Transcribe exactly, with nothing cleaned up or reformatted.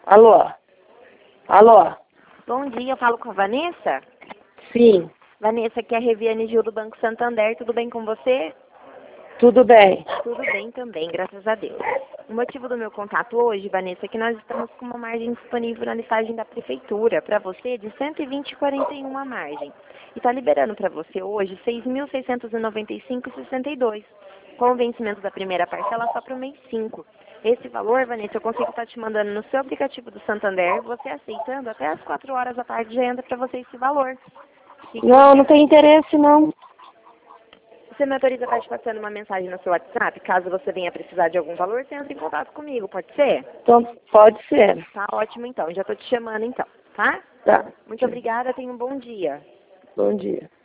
Alô? Alô? Bom dia, eu falo com a Vanessa? Sim, Vanessa, aqui é a Reviane Gil do Banco Santander, tudo bem com você? tudo bem. Tudo bem também, graças a Deus. O motivo do meu contato hoje, Vanessa, é que nós estamos com uma margem disponível na listagem da Prefeitura para você de cento e vinte e quarenta e um a margem. E está liberando para você hoje seis mil seiscentos e noventa e cinco e sessenta e dois, com o vencimento da primeira parcela só para o mês cinco. Esse valor, Vanessa, eu consigo estar te mandando no seu aplicativo do Santander, você aceitando, até às quatro horas da tarde já entra para você esse valor. E Não, não tem interesse não. você me autoriza para te passando uma mensagem no seu WhatsApp, caso você venha precisar de algum valor, você entra em contato comigo, pode ser? Então, pode ser. Tá ótimo então, já tô te chamando então, tá? Tá. Muito obrigada, tenha um bom dia. Bom dia.